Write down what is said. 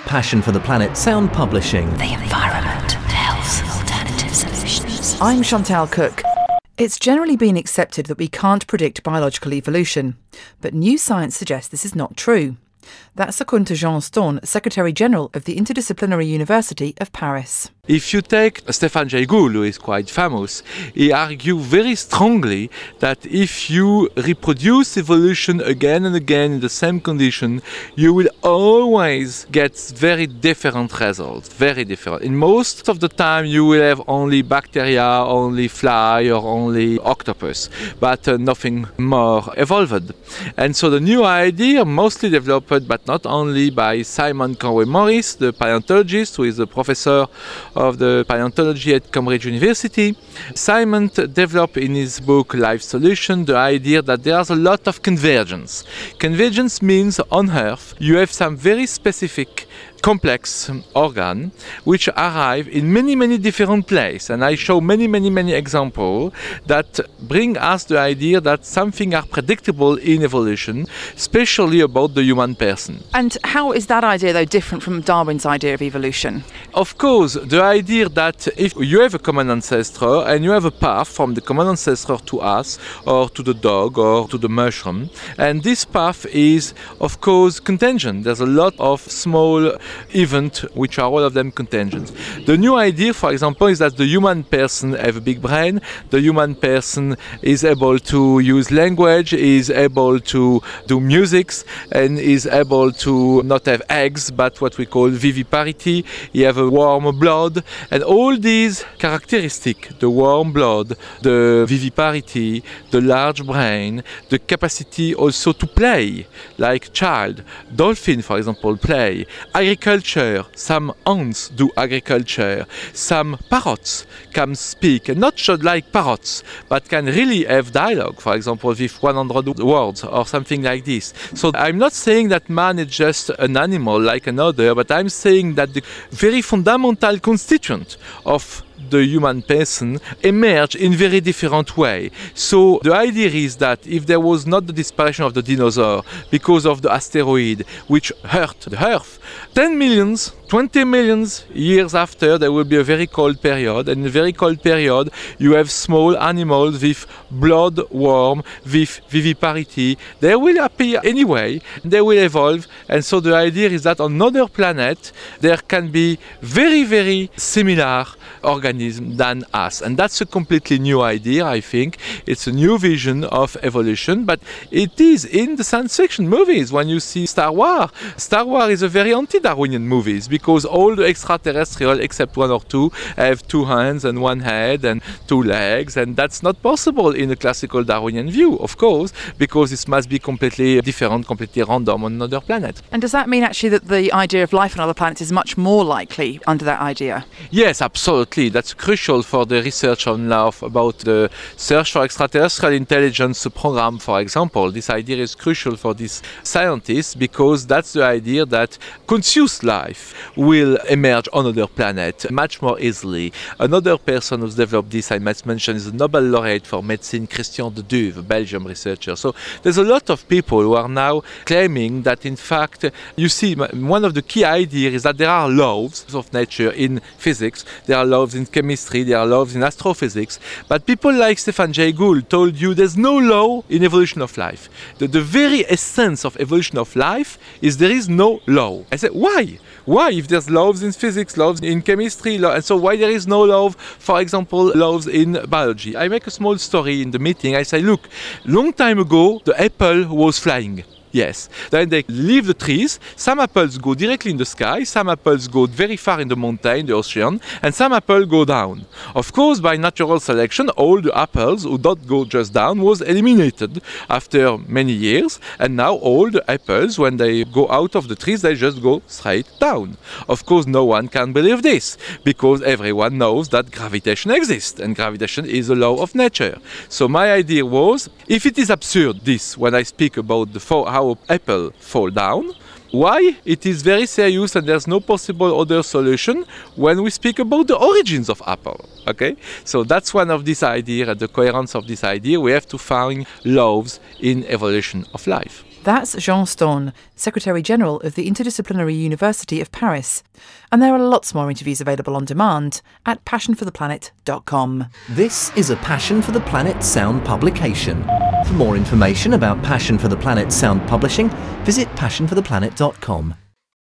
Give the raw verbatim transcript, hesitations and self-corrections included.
Passion for the Planet Sound Publishing. The environment, health, alternative solutions. I'm Chantal Cook. It's generally been accepted that we can't predict biological evolution, but new science suggests this is not true. That's according to Jean Stone, Secretary-General of the Interdisciplinary University of Paris. If you take Stefan Jay Gould, who is quite famous, he argued very strongly that if you reproduce evolution again and again in the same condition, you will always get very different results, very different. In most of the time, you will have only bacteria, only fly, or only octopus, but uh, nothing more evolved. And so the new idea, mostly developed, but not only by Simon Conway Morris, the paleontologist, who is a professor of the paleontology at Cambridge University. Simon developed in his book Life Solution the idea that there's a lot of convergence. Convergence means on Earth you have some very specific complex organ which arrive in many many different places, and I show many many many examples that bring us the idea that something are predictable in evolution, especially about the human person. And how is that idea though different from Darwin's idea of evolution? Of course, the idea that if you have a common ancestor and you have a path from the common ancestor to us or to the dog or to the mushroom, and this path is of course contingent. There's a lot of small events which are all of them contingent. The new idea, for example, is that the human person have a big brain, the human person is able to use language, is able to do music, and is able to not have eggs but what we call viviparity. You have a warm blood, and all these characteristics, the warm blood, the viviparity, the large brain, the capacity also to play, like child, dolphin for example play, agriculture, some ants do agriculture, some parrots can speak, and not just like parrots, but can really have dialogue, for example with one hundred words or something like this. So I'm not saying that man is just an animal like another, but I'm saying that the very fundamental constituent of the human person emerge in very different way. So the idea is that if there was not the dispersion of the dinosaur because of the asteroid which hurt the Earth, ten millions, twenty millions years after there will be a very cold period, and in a very cold period you have small animals with blood warm, with viviparity. They will appear anyway, they will evolve, and so the idea is that on another planet there can be very very similar organisms than us, and that's a completely new idea. I think it's a new vision of evolution, but it is in the science fiction movies. When you see Star Wars, Star Wars is a very anti-Darwinian movies because all the extraterrestrial except one or two have two hands and one head and two legs, and that's not possible in a classical Darwinian view, of course, because it must be completely different, completely random on another planet. And does that mean actually that the idea of life on other planets is much more likely under that idea? Yes, absolutely. That's crucial for the research on love, about the search for extraterrestrial intelligence program, for example. This idea is crucial for these scientists because that's the idea that conscious life will emerge on another planet much more easily. Another person who's developed this, I must mention, is the Nobel laureate for medicine, Christian de Duve, a Belgian researcher. So there's a lot of people who are now claiming that in fact, you see, one of the key ideas is that there are laws of nature in physics, there are laws in chemistry, there are laws in astrophysics, but people like Stefan Jay Gould told you there's no law in evolution of life. The, the very essence of evolution of life is there is no law. I said, why? Why? If there's laws in physics, laws in chemistry, law, and so why there is no law, for example, laws in biology? I make a small story in the meeting. I say, look, long time ago, the apple was flying. Yes. Then they leave the trees. Some apples go directly in the sky, some apples go very far in the mountain, the ocean, and some apples go down. Of course, by natural selection, all the apples who don't go just down was eliminated after many years, and now all the apples, when they go out of the trees, they just go straight down. Of course, no one can believe this, because everyone knows that gravitation exists, and gravitation is a law of nature. So my idea was, if it is absurd, this, when I speak about the four, how apple fall down, why it is very serious and there's no possible other solution when we speak about the origins of apple. Okay, so that's one of these ideas, and the coherence of this idea. We have to find laws in evolution of life. That's Jean Stone, Secretary General of the Interdisciplinary University of Paris. And there are lots more interviews available on demand at passion for the planet dot com. This is a Passion for the Planet Sound publication. For more information about Passion for the Planet Sound publishing, visit passion for the planet dot com.